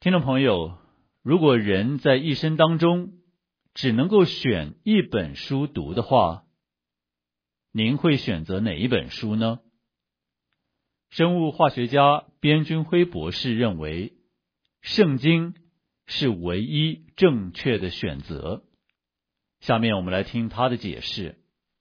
听众朋友，如果人在一生当中只能够选一本书读的话，您会选择哪一本书呢？生物化学家边君辉博士认为，圣经是唯一正确的选择。下面我们来听他的解释。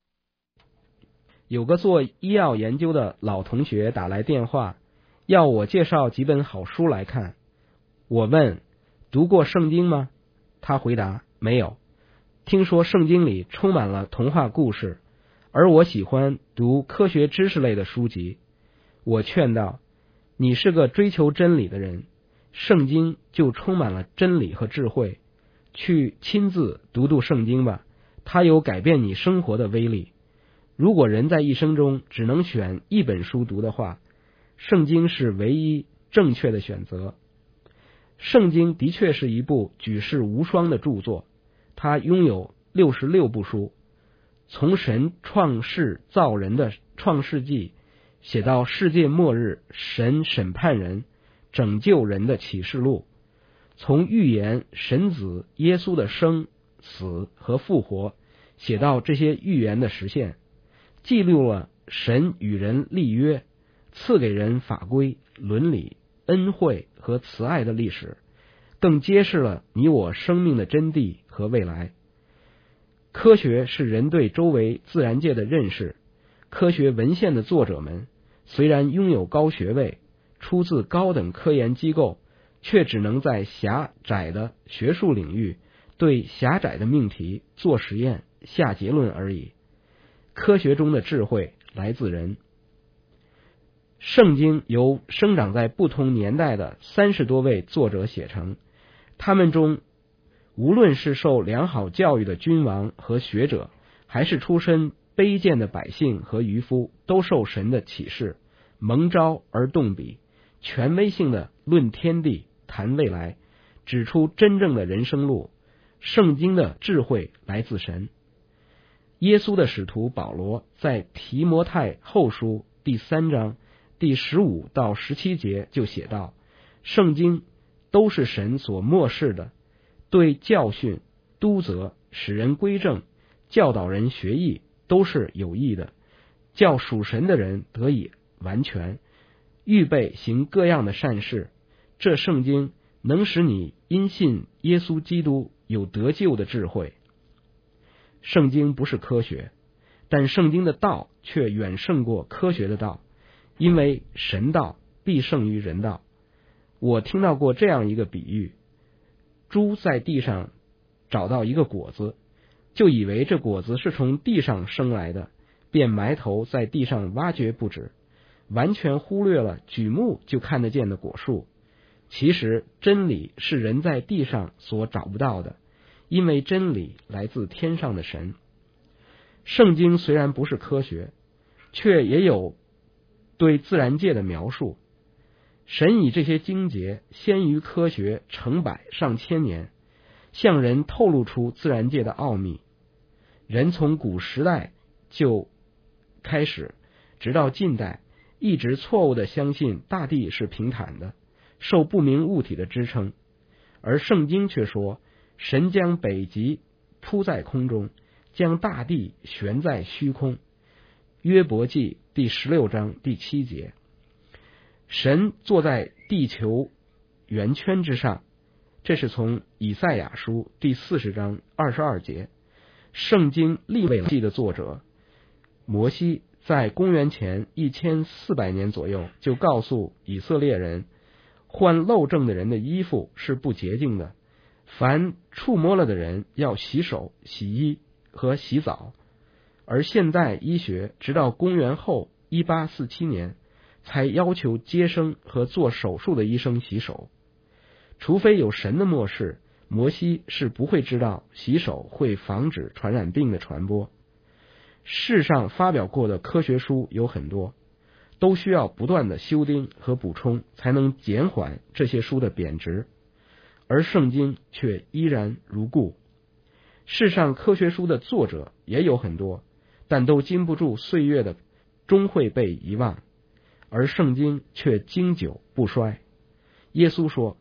有个做医药研究的老同学打来电话，要我介绍几本好书来看。我问，读过圣经吗？他回答，没有。听说圣经里充满了童话故事，而我喜欢读科学知识类的书籍。我劝道，你是个追求真理的人，圣经就充满了真理和智慧，去亲自读读圣经吧，它有改变你生活的威力。如果人在一生中只能选一本书读的话，圣经是唯一正确的选择。圣经的确是一部举世无双的著作，它拥有66部书，从神创世造人的创世纪写到世界末日神审判人拯救人的启示录，从预言神子耶稣的生死和复活写到这些预言的实现，记录了神与人立约，赐给人法规、伦理、恩惠和慈爱的历史，更揭示了你我生命的真谛和未来。科学是人对周围自然界的认识，科学文献的作者们虽然拥有高学位，出自高等科研机构，却只能在狭窄的学术领域对狭窄的命题做实验、下结论而已。科学中的智慧来自人。圣经由生长在不同年代的30多位作者写成，他们中无论是受良好教育的君王和学者，还是出身卑贱的百姓和渔夫，都受神的启示，蒙召而动笔，权威性的论天地，谈未来，指出真正的人生路。圣经的智慧来自神。耶稣的使徒保罗在提摩太后书第3章第15到17节就写道，圣经都是神所默示的，对教训、督责、使人归正、教导人学艺，都是有益的，叫属神的人得以完全，预备行各样的善事。这圣经能使你因信耶稣基督有得救的智慧。圣经不是科学，但圣经的道却远胜过科学的道，因为神道必胜于人道。我听到过这样一个比喻，猪在地上找到一个果子，就以为这果子是从地上生来的，便埋头在地上挖掘不止，完全忽略了举目就看得见的果树。其实真理是人在地上所找不到的，因为真理来自天上的神。圣经虽然不是科学，却也有对自然界的描述。神以这些经节先于科学成百上千年，向人透露出自然界的奥秘。人从古时代就开始，直到近代，一直错误地相信大地是平坦的，受不明物体的支撑。而圣经却说，神将北极铺在空中，将大地悬在虚空。约伯记第16章第7节。神坐在地球圆圈之上，这是从以赛亚书第40章22节。圣经利未记的作者摩西在公元前1400年左右就告诉以色列人，患漏症的人的衣服是不洁净的，凡触摸了的人要洗手、洗衣和洗澡。而现代医学直到公元后1847年才要求接生和做手术的医生洗手。除非有神的默示，摩西是不会知道洗手会防止传染病的传播。世上发表过的科学书有很多，都需要不断的修订和补充，才能减缓这些书的贬值，而圣经却依然如故。世上科学书的作者也有很多，但都经不住岁月的终会被遗忘，而圣经却经久不衰。耶稣说，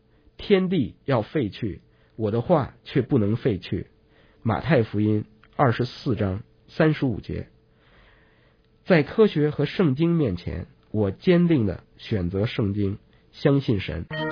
天地要废去，我的话却不能废去。马太福音24章35节。在科学和圣经面前，我坚定地选择圣经，相信神。